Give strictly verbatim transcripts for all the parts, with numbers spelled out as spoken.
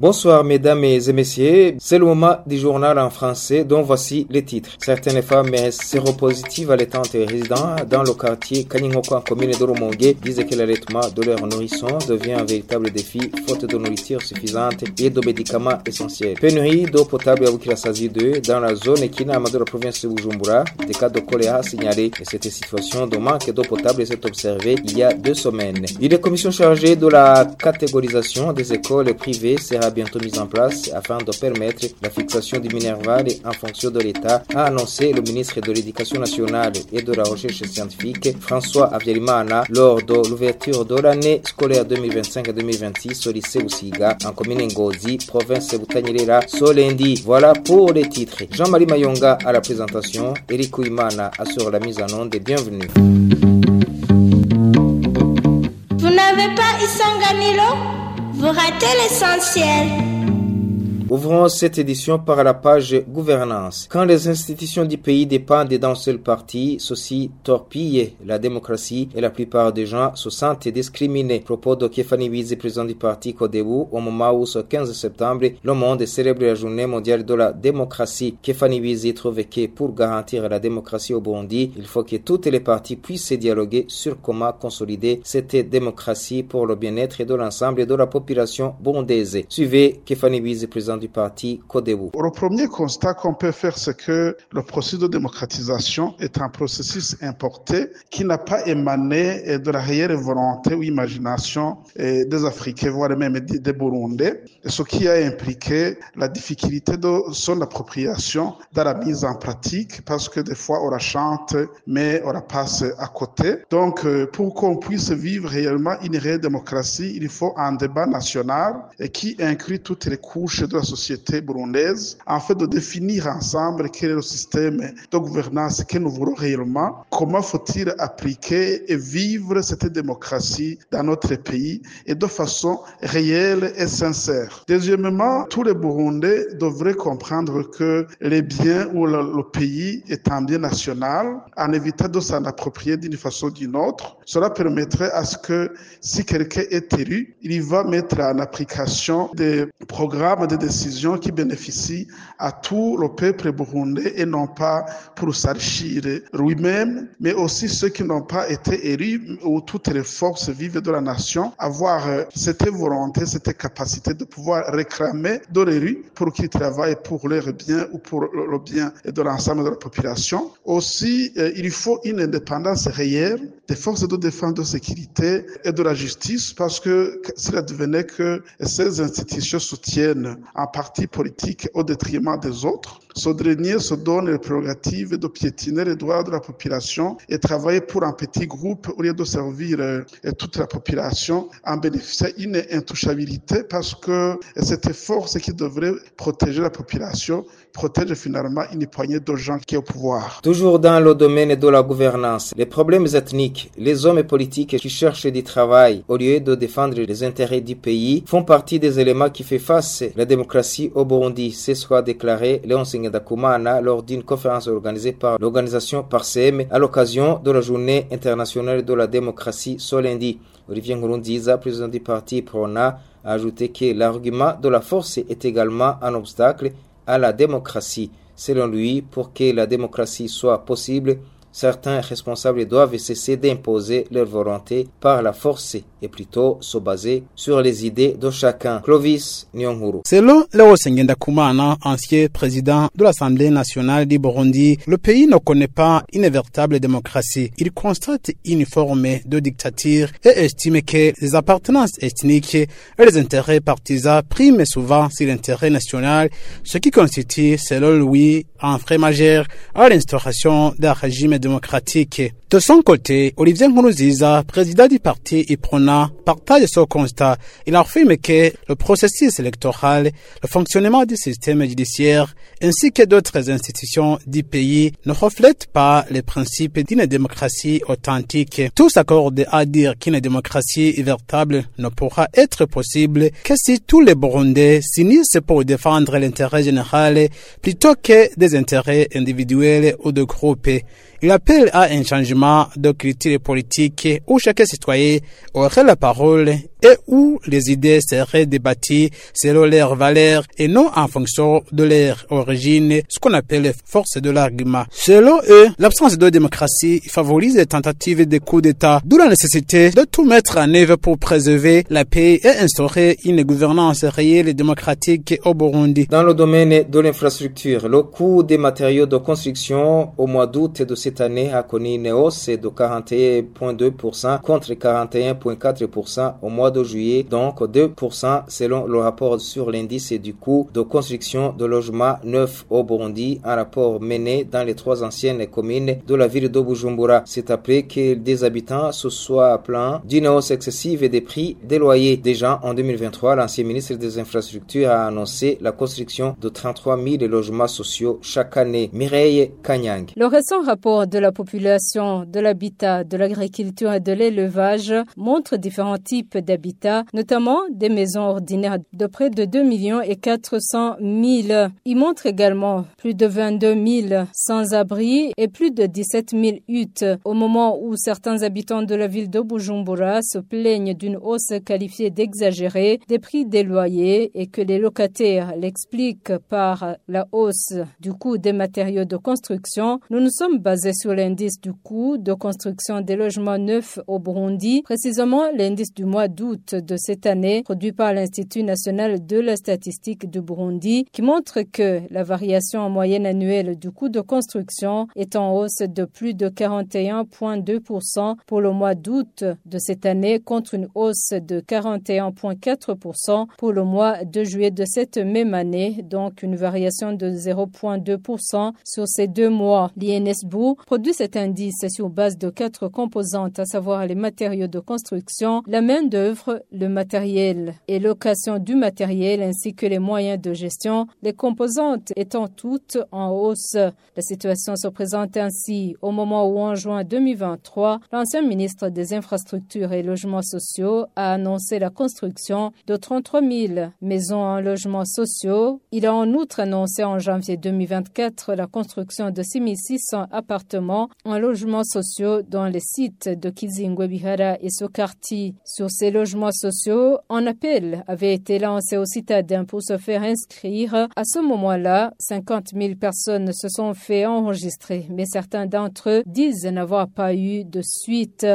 Bonsoir mesdames et messieurs, c'est le moment du journal en français dont voici les titres. Certaines femmes séropositives allaitantes résidant dans le quartier Kanyingoko en commune de Rumonge disent que l'allaitement de leurs nourrissons devient un véritable défi faute de nourriture suffisante et de médicaments essentiels. Pénurie d'eau potable à Bukirasazi deux dans la zone Kinama de la province de Bujumbura. Des cas de choléra signalés et cette situation de manque d'eau potable s'est observée il y a deux semaines. Une commission chargée de la catégorisation des écoles privées sera bientôt mise en place afin de permettre la fixation du minerval en fonction de l'État, a annoncé le ministre de l'Éducation nationale et de la recherche scientifique François Avyerimana lors de l'ouverture de l'année scolaire deux mille vingt-cinq deux mille vingt-six au lycée Usiga en commune Ngozi, province Butanyerera, ce lundi. Voilà pour les titres. Jean-Marie Mayonga à la présentation, Eric Ouimana assure la mise en onde. Bienvenue. Vous n'avez pas Isanganilo? Vous ratez l'essentiel. Ouvrons cette édition par la page gouvernance. Quand les institutions du pays dépendent d'un seul parti, ceci torpille la démocratie et la plupart des gens se sentent discriminés. Propos de Kefani Wizi, président du parti Codebu, au moment où ce quinze septembre, le monde célèbre la journée mondiale de la démocratie. Kefani Wizi trouve que pour garantir la démocratie au Burundi, il faut que toutes les parties puissent dialoguer sur comment consolider cette démocratie pour le bien-être de l'ensemble de la population burundaise. Suivez Kefani Wizi, président du parti Codebu. Le premier constat qu'on peut faire, c'est que le processus de démocratisation est un processus importé qui n'a pas émané de la réelle volonté ou imagination des Africains, voire même des Burundais, ce qui a impliqué la difficulté de son appropriation dans la mise en pratique, parce que des fois on la chante, mais on la passe à côté. Donc, pour qu'on puisse vivre réellement une réelle démocratie, il faut un débat national qui inclut toutes les couches de la société burundaise, en fait de définir ensemble quel est le système de gouvernance que nous voulons réellement, comment faut-il appliquer et vivre cette démocratie dans notre pays et de façon réelle et sincère. Deuxièmement, tous les Burundais devraient comprendre que les biens ou le, le pays est un bien national, en évitant de s'en approprier d'une façon ou d'une autre. Cela permettrait à ce que si quelqu'un est élu, il va mettre en application des programmes de décisions qui bénéficient à tout le peuple burundais et non pas pour s'enrichir lui-même, mais aussi ceux qui n'ont pas été élus ou toutes les forces vives de la nation, avoir cette volonté, cette capacité de pouvoir réclamer de l'élu pour qu'ils travaillent pour leur bien ou pour le bien de l'ensemble de la population. Aussi, il faut une indépendance réelle des forces de défense, de sécurité et de la justice, parce que s'il advenait que ces institutions soutiennent un parti politique au détriment des autres, ce dernier se donne les prérogatives de piétiner les droits de la population et travailler pour un petit groupe au lieu de servir euh, toute la population en bénéficiant d'une intouchabilité, parce que cette force qui devrait protéger la population protège finalement une poignée de gens qui est au pouvoir. Toujours dans le domaine de la gouvernance, les problèmes ethniques, les hommes politiques qui cherchent du travail au lieu de défendre les intérêts du pays font partie des éléments qui font face à la démocratie au Burundi. C'est ce qu'a déclaré Léon Sengendakumana lors d'une conférence organisée par l'organisation Parsem à l'occasion de la journée internationale de la démocratie ce lundi. Olivier Nkurunziza, président du parti Prona, a ajouté que l'argument de la force est également un obstacle à la démocratie. Selon lui, pour que la démocratie soit possible, certains responsables doivent cesser d'imposer leur volonté par la force et plutôt se baser sur les idées de chacun. Clovis Nyonguru. Selon Léo Sengendakumana, ancien président de l'Assemblée nationale du Burundi, le pays ne connaît pas une véritable démocratie. Il constate une forme de dictature et estime que les appartenances ethniques et les intérêts partisans priment souvent sur l'intérêt national, ce qui constitue, selon lui, un frein majeur à l'instauration d'un régime démocratique. De son côté, Olivier Nkurunziza, président du parti Iprona, partage ce constat. Il affirme que le processus électoral, le fonctionnement du système judiciaire, ainsi que d'autres institutions du pays ne reflètent pas les principes d'une démocratie authentique. Tous s'accordent à dire qu'une démocratie véritable ne pourra être possible que si tous les Burundais s'unissent pour défendre l'intérêt général plutôt que des intérêts individuels ou de groupes. Il appelle à un changement de culture politique où chaque citoyen aurait la parole et où les idées seraient débattues selon leurs valeurs et non en fonction de leur origine, ce qu'on appelle force de l'argument. Selon eux, l'absence de démocratie favorise les tentatives de coup d'État, d'où la nécessité de tout mettre en œuvre pour préserver la paix et instaurer une gouvernance réelle et démocratique au Burundi. Dans le domaine de l'infrastructure, le coût des matériaux de construction au mois d'août de cette année a connu une hausse de quarante et un virgule deux pour cent contre quarante et un virgule quatre pour cent au mois de juillet, donc deux pour cent selon le rapport sur l'indice du coût de construction de logements neufs au Burundi, un rapport mené dans les trois anciennes communes de la ville de Bujumbura. C'est après que des habitants se soient plaints d'une hausse excessive des prix des loyers. Déjà en deux mille vingt-trois, l'ancien ministre des Infrastructures a annoncé la construction de trente-trois mille logements sociaux chaque année. Mireille Kanyang. Le récent rapport de la population, de l'habitat, de l'agriculture et de l'élevage montre différents types d'habitats, notamment des maisons ordinaires de près de deux millions et quatre cent mille. Il montre également plus de vingt-deux mille sans-abri et plus de dix-sept mille huttes. Au moment où certains habitants de la ville de Bujumbura se plaignent d'une hausse qualifiée d'exagérée des prix des loyers et que les locataires l'expliquent par la hausse du coût des matériaux de construction, nous nous sommes basés sur l'indice du coût de construction des logements neufs au Burundi, précisément l'indice du mois d'août de cette année, produit par l'Institut national de la statistique du Burundi, qui montre que la variation en moyenne annuelle du coût de construction est en hausse de plus de quarante et un virgule deux pour cent pour le mois d'août de cette année, contre une hausse de quarante et un virgule quatre pour cent pour le mois de juillet de cette même année, donc une variation de zéro virgule deux pour cent sur ces deux mois. L'I N S B U produit cet indice sur base de quatre composantes, à savoir les matériaux de construction, la main-d'œuvre, le matériel et location du matériel, ainsi que les moyens de gestion, les composantes étant toutes en hausse. La situation se présente ainsi au moment où, en juin deux mille vingt-trois, l'ancien ministre des Infrastructures et Logements sociaux a annoncé la construction de trente-trois mille maisons en logements sociaux. Il a en outre annoncé en janvier deux mille vingt-quatre la construction de six mille six cents appartements en logements sociaux dans les sites de Kizingwe, Bihara et Sokarti. Sur ces logements sociaux, un appel avait été lancé aux citadins pour se faire inscrire. À ce moment-là, cinquante mille personnes se sont fait enregistrer, mais certains d'entre eux disent n'avoir pas eu de suite.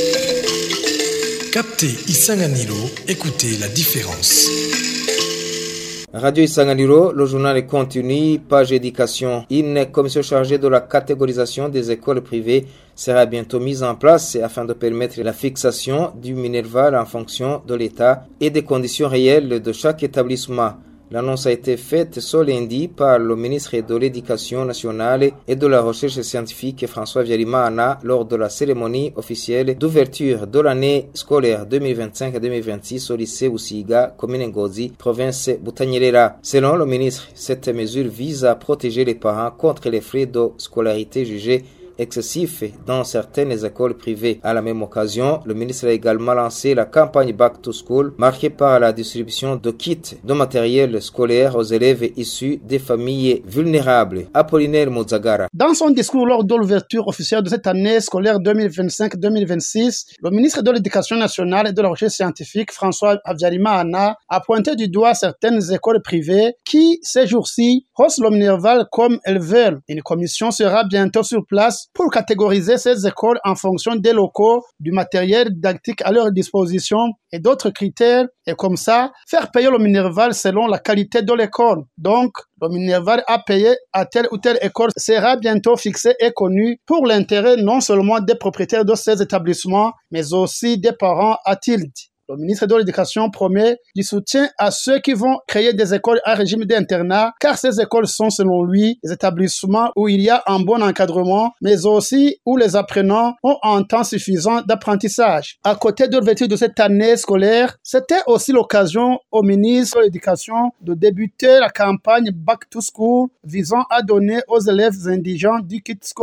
Captez Isanganiro, écoutez la différence. Radio Isanganiro, le journal continue, page éducation. Une commission chargée de la catégorisation des écoles privées sera bientôt mise en place afin de permettre la fixation du minerval en fonction de l'état et des conditions réelles de chaque établissement. L'annonce a été faite ce lundi par le ministre de l'Éducation nationale et de la Recherche scientifique François Vyarimana lors de la cérémonie officielle d'ouverture de l'année scolaire deux mille vingt-cinq deux mille vingt-six au lycée Usiga, commune Ngozi, province Butanyerera. Selon le ministre, cette mesure vise à protéger les parents contre les frais de scolarité jugés excessif dans certaines écoles privées. À la même occasion, le ministre a également lancé la campagne Back to School, marquée par la distribution de kits de matériel scolaire aux élèves issus des familles vulnérables. Apollinaire Muzagara. Dans son discours lors de l'ouverture officielle de cette année scolaire deux mille vingt-cinq deux mille vingt-six, le ministre de l'Éducation nationale et de la Recherche scientifique, François Habyarimana, a pointé du doigt certaines écoles privées qui, ces jours-ci, haussent le minerval comme elles veulent. Une commission sera bientôt sur place pour catégoriser ces écoles en fonction des locaux, du matériel didactique à leur disposition et d'autres critères, et comme ça, faire payer le minerval selon la qualité de l'école. Donc, le minerval à payer à telle ou telle école sera bientôt fixé et connu pour l'intérêt non seulement des propriétaires de ces établissements, mais aussi des parents, a-t-il dit. Le ministre de l'Éducation promet du soutien à ceux qui vont créer des écoles à régime d'internat, car ces écoles sont, selon lui, des établissements où il y a un bon encadrement, mais aussi où les apprenants ont un temps suffisant d'apprentissage. À côté de l'ouverture de cette année scolaire, c'était aussi l'occasion au ministre de l'Éducation de débuter la campagne Back to School visant à donner aux élèves indigents du kit scolaire.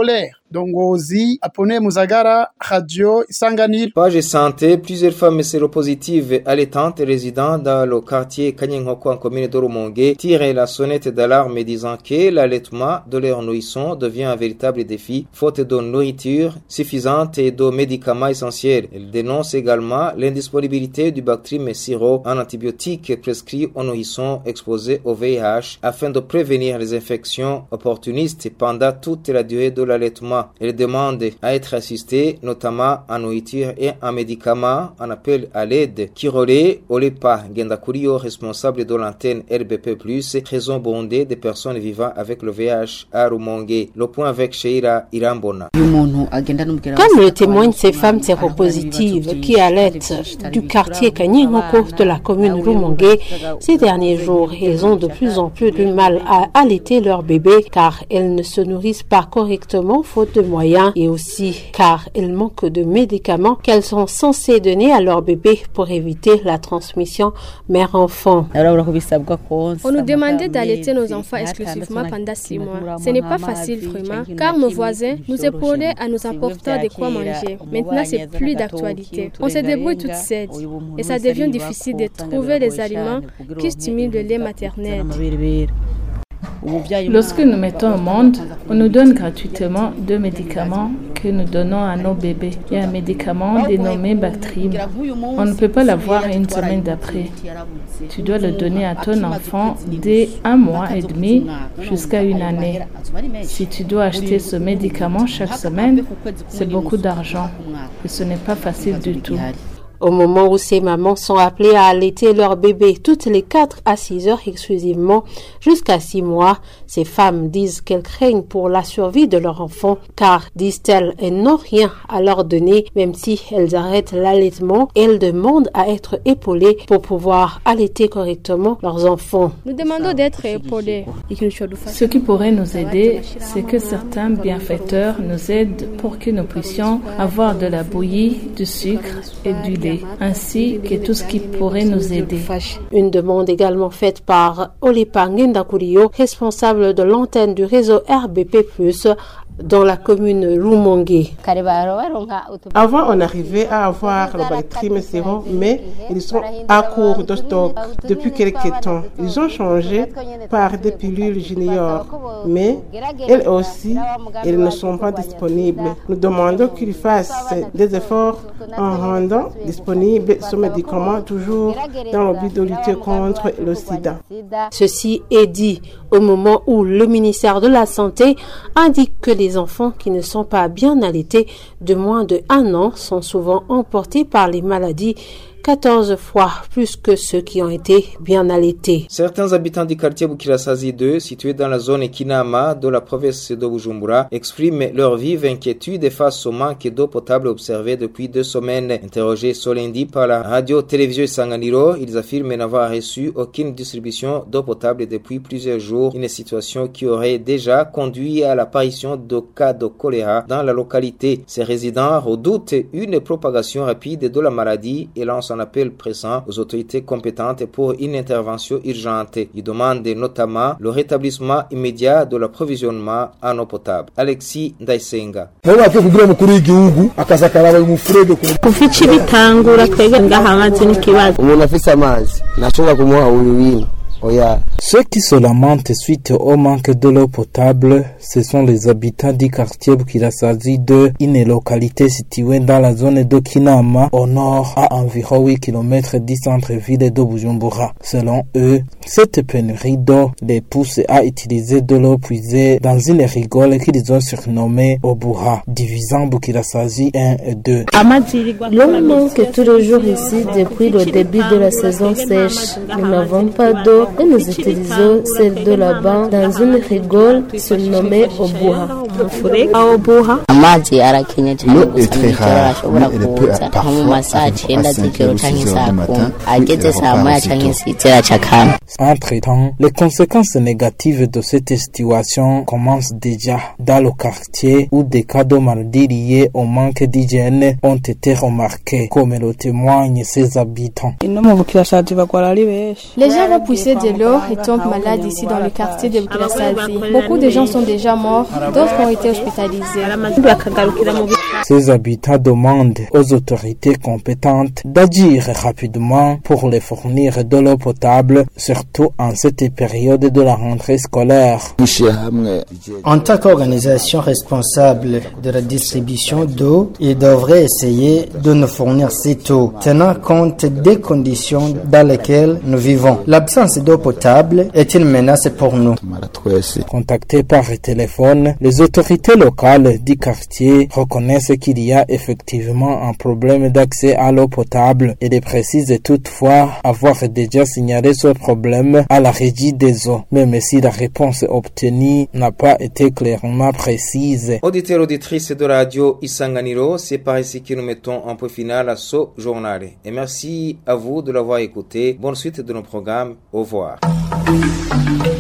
Dongozi, Apone Muzagara, Radio Isanganiro. Page santé, plusieurs femmes séropositives allaitantes résidant dans le quartier Kanyinghoko en commune de Rumongue tirent la sonnette d'alarme disant que l'allaitement de leurs nourrissons devient un véritable défi, faute de nourriture suffisante et de médicaments essentiels. Elles dénoncent également l'indisponibilité du Bactrim sirop, un antibiotique prescrit aux nourrissons exposés au V I H afin de prévenir les infections opportunistes pendant toute la durée de l'allaitement. Elles demandent à être assistées, notamment en nourriture et en médicaments. On appelle à l'aide Kirole Olepa Gendakurio, responsable de l'antenne R B P plus, réseau bondé des personnes vivant avec le V I H à Rumongue. Le point avec Sheila Irambona. Comme le témoignent ces femmes séropositives qui allaitent du quartier Kanyinghoko de la commune Rumongue, ces derniers jours, elles ont de plus en plus de mal à allaiter leur bébé car elles ne se nourrissent pas correctement faute de moyens et aussi car elles manquent de médicaments qu'elles sont censées donner à leur bébé pour éviter la transmission mère-enfant. On nous demandait d'allaiter nos enfants exclusivement pendant six mois. Ce n'est pas facile vraiment car nos voisins nous épaulaient à nous apporter de quoi manger. Maintenant, c'est plus d'actualité. On se débrouille toutes seules et ça devient difficile de trouver les aliments qui stimulent le lait maternel. Lorsque nous mettons au monde, on nous donne gratuitement deux médicaments que nous donnons à nos bébés. Il y a un médicament dénommé Bactrim. On ne peut pas l'avoir une semaine d'après. Tu dois le donner à ton enfant dès un mois et demi jusqu'à une année. Si tu dois acheter ce médicament chaque semaine, c'est beaucoup d'argent et ce n'est pas facile du tout. Au moment où ces mamans sont appelées à allaiter leur bébé toutes les quatre à six heures exclusivement jusqu'à six mois, ces femmes disent qu'elles craignent pour la survie de leur enfant car, disent-elles, elles n'ont rien à leur donner même si elles arrêtent l'allaitement et elles demandent à être épaulées pour pouvoir allaiter correctement leurs enfants. Nous demandons d'être épaulés. Ce qui pourrait nous aider, c'est que certains bienfaiteurs nous aident pour que nous puissions avoir de la bouillie, du sucre et du lait, ainsi que tout ce qui pourrait nous aider. Une demande également faite par Olepa Gendakurio, responsable de l'antenne du réseau R B P plus, dans la commune Rumongue. Avant, on arrivait à avoir le Bactrim sirop, mais ils sont à court de stock depuis quelques temps. Ils ont changé par des pilules junior, mais elles aussi, elles ne sont pas disponibles. Nous demandons qu'ils fassent des efforts en rendant disponible ce médicament toujours dans le but de lutter contre le sida. Ceci est dit au moment où le ministère de la Santé indique que les enfants qui ne sont pas bien allaités de moins de un an sont souvent emportés par les maladies quatorze fois plus que ceux qui ont été bien allaités. Certains habitants du quartier Bukirasazi deux, situé dans la zone Kinama de la province de Bujumbura, expriment leur vive inquiétude face au manque d'eau potable observé depuis deux semaines. Interrogés ce lundi par la radio-télévision Isanganiro, ils affirment n'avoir reçu aucune distribution d'eau potable depuis plusieurs jours, une situation qui aurait déjà conduit à l'apparition de cas de choléra dans la localité. Ces résidents redoutent une propagation rapide de la maladie et lancent un appel pressant aux autorités compétentes pour une intervention urgente. Ils demandent notamment le rétablissement immédiat de l'approvisionnement en eau potable. Alexis Ndaisenga. Ceux qui se lamentent suite au manque de l'eau potable, ce sont les habitants du quartier Bukirasazi deux, une localité située dans la zone de Kinama, au nord, à environ huit kilomètres du centre-ville de Bujumbura. Selon eux, cette pénurie d'eau les pousse à utiliser de l'eau puisée dans une rigole qu'ils ont surnommée Obuha, divisant Bukirasazi un et deux. L'eau manque tous les jours ici depuis le début de la saison sèche. Nous n'avons pas d'eau et nous utilisons celle de là-bas dans une rigole surnommée Obuha. L'eau est très rare, mais elle peut parfois arriver à cinq heures ou six heures du matin, puis elle repart. Entre-temps, les conséquences négatives de cette situation commencent déjà dans le quartier où des cas de maladies liés au manque d'hygiène ont été remarqués, comme le témoignent ses habitants. Les gens vont pousser de l'eau et tombent malades ici dans le quartier de Bukirasazi. Beaucoup de gens sont déjà morts, d'autres ont été hospitalisés. Ces habitants demandent aux autorités compétentes d'agir rapidement pour les fournir de l'eau potable, surtout en cette période de la rentrée scolaire. En tant qu'organisation responsable de la distribution d'eau, ils devraient essayer de nous fournir cette eau, tenant compte des conditions dans lesquelles nous vivons. L'absence d'eau potable est une menace pour nous. Contactés par téléphone, les autorités locales du quartier reconnaissent qu'il y a effectivement un problème d'accès à l'eau potable et précisent toutefois avoir déjà signalé ce problème à la régie des eaux, même si la réponse obtenue n'a pas été clairement précise. Auditeurs, auditrices de radio Isanganiro, c'est par ici que nous mettons un point final à ce journal. Et merci à vous de l'avoir écouté. Bonne suite de nos programmes. Au revoir.